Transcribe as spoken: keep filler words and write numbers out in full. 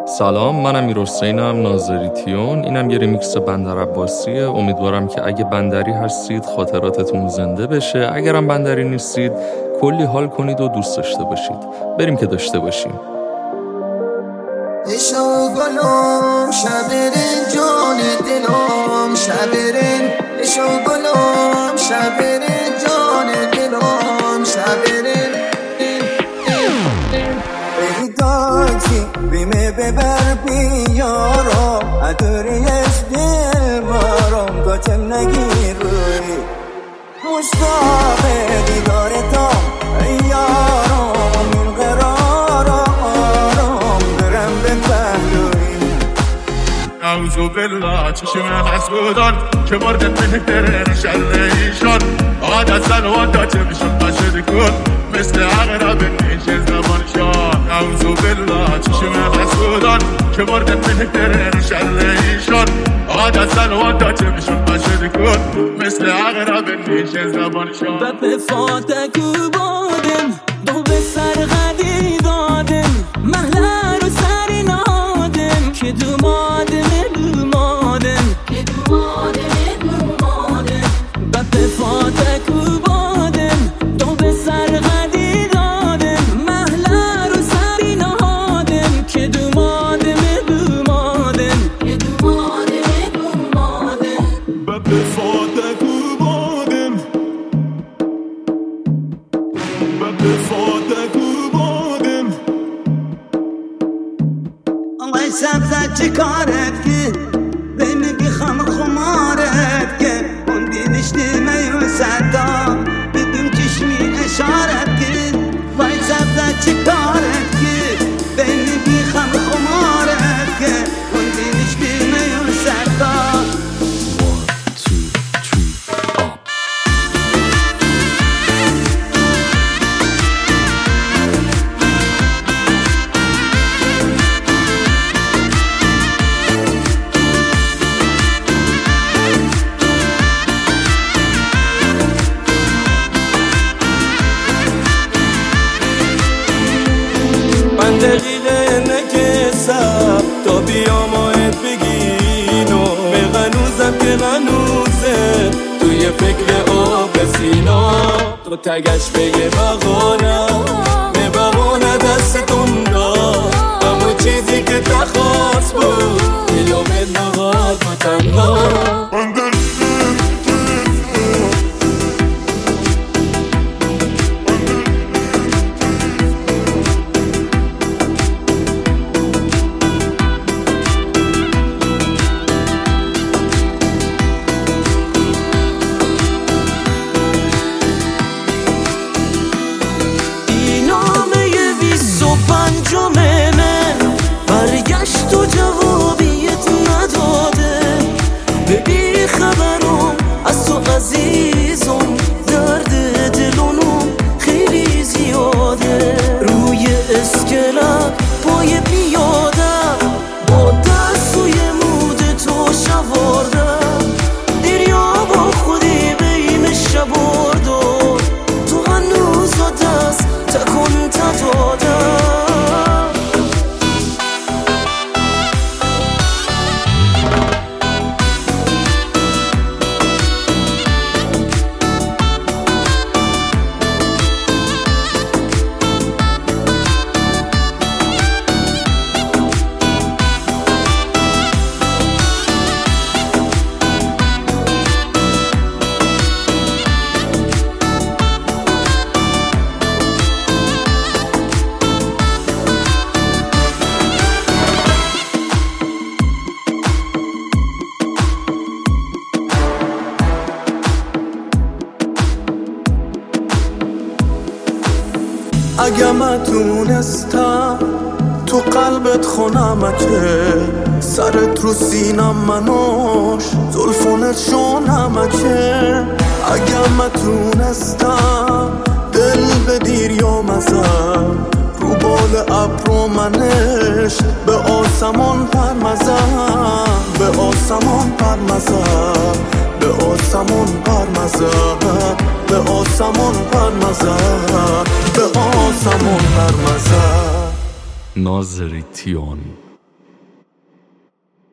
سلام، منم میرحسینم ناظریتیون. اینم یه ریمیکس بندر عباسیه. امیدوارم که اگه بندری هستید خاطراتتون زنده بشه، اگرم بندری نیستید کلی حال کنید و دوست داشته باشید. بریم که داشته باشیم. اشو گلم شبرین جان دلم شبرین اشو گلم شبرین جان دلم شبرین ایداکی بیمه ببر بیارم ادوریش دل بارم گاتم نگیر روی مشتاق دیدارتم یارم این قرارم برم به پهلوی اعوذ بالله چشم حسودان که مردن مهترین شر ایشان عادت زنوان چه میشون بشد کن مثل عقرب نیش زبانشان. اعوذ بالله چشم حسودان که مردن مهترین شر ایشان عادت زنوان چه میشون بشد کن مثل عقرب نیش زبانشان. به فاتکو بادم دو به سرغدی دادم محله رو سری نادم که دو مادم دو مادم که دو مادم دو مادم به فاتکو بادم دو به سرغدی دادم محله رو سری نادم که دو مادم دو مادم که دو مادم دو مادم به فاتکو بادم به فاتکو بادم آقای سبزت چی کارت که بینی بیخم خمارت که اون دینشتی میو صدا بدون چشمی اشارت که وای سبزت چی کارت که بینی بیخم خمارت که اون دینشتی میو صدا. دقیقه نکسم تا بیاماید بگینو به غنوزم که غنوزه توی فکر آب سینا تو تگش بگه بغانم به بغانه دستتون داد همون چیزی که تخواست بود دلو به نغاد و تنها. برگشت و جوابیت نداده ببی خبرم از تو عزیزم درد دلونم خیلی زیاده روی اسکلت پای پیاده با دستوی مود تو شوارده دریا با خودی بین شبارده تو هنوز دست تکن تداده. اگه من تونستم تو قلبت خونمکه سرت رو سینم منوش زلفونت شونمکه اگه من تونستم دل به دیر یا مزم رو بال ابرو منش به آسمان پرمزم به آسمان پرمزم به آسمان پرمزم به آسمان پرمزم به آسمان پرمزم. ناظریتیون.